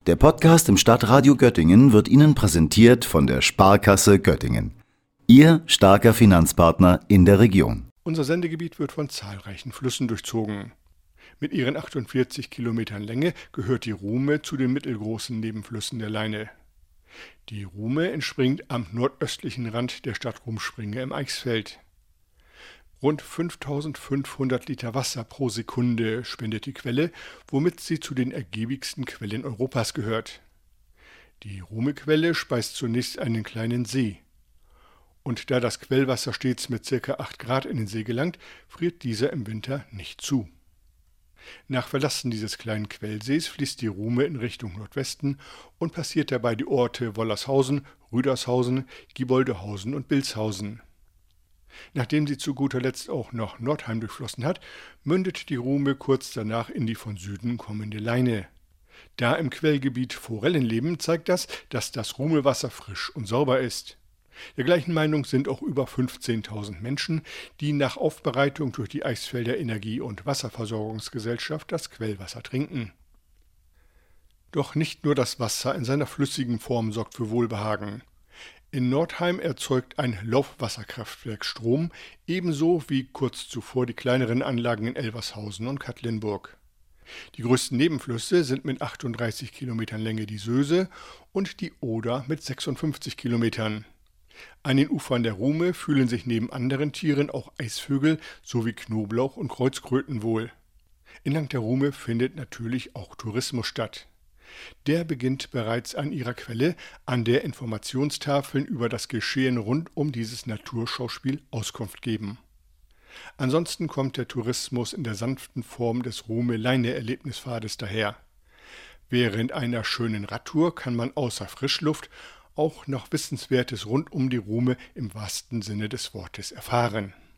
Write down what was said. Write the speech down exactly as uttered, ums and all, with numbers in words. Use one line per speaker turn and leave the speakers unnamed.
Der Podcast im Stadtradio Göttingen wird Ihnen präsentiert von der Sparkasse Göttingen. Ihr starker Finanzpartner in der Region.
Unser Sendegebiet wird von zahlreichen Flüssen durchzogen. Mit ihren achtundvierzig Kilometern Länge gehört die Ruhme zu den mittelgroßen Nebenflüssen der Leine. Die Ruhme entspringt am nordöstlichen Rand der Stadt Rumspringe im Eichsfeld. Rund fünftausendfünfhundert Liter Wasser pro Sekunde spendet die Quelle, womit sie zu den ergiebigsten Quellen Europas gehört. Die Ruhmequelle speist zunächst einen kleinen See. Und da das Quellwasser stets mit ca. acht Grad in den See gelangt, friert dieser im Winter nicht zu. Nach Verlassen dieses kleinen Quellsees fließt die Ruhme in Richtung Nordwesten und passiert dabei die Orte Wollershausen, Rüdershausen, Gieboldehausen und Bilshausen. Nachdem sie zu guter Letzt auch noch Nordheim durchflossen hat, mündet die Ruhme kurz danach in die von Süden kommende Leine. Da im Quellgebiet Forellen leben, zeigt das, dass das Ruhmewasser frisch und sauber ist. Der gleichen Meinung sind auch über fünfzehntausend Menschen, die nach Aufbereitung durch die Eichsfelder Energie- und Wasserversorgungsgesellschaft das Quellwasser trinken. Doch nicht nur das Wasser in seiner flüssigen Form sorgt für Wohlbehagen. In Nordheim erzeugt ein Laufwasserkraftwerk Strom, ebenso wie kurz zuvor die kleineren Anlagen in Elvershausen und Katlenburg. Die größten Nebenflüsse sind mit achtunddreißig Kilometern Länge die Söse und die Oder mit sechsundfünfzig Kilometern. An den Ufern der Ruhme fühlen sich neben anderen Tieren auch Eisvögel sowie Knoblauch und Kreuzkröten wohl. Entlang der Ruhme findet natürlich auch Tourismus statt. Der beginnt bereits an ihrer Quelle, an der Informationstafeln über das Geschehen rund um dieses Naturschauspiel Auskunft geben. Ansonsten kommt der Tourismus in der sanften Form des Ruhme-Leine-Erlebnispfades daher. Während einer schönen Radtour kann man außer Frischluft auch noch Wissenswertes rund um die Ruhme im wahrsten Sinne des Wortes erfahren.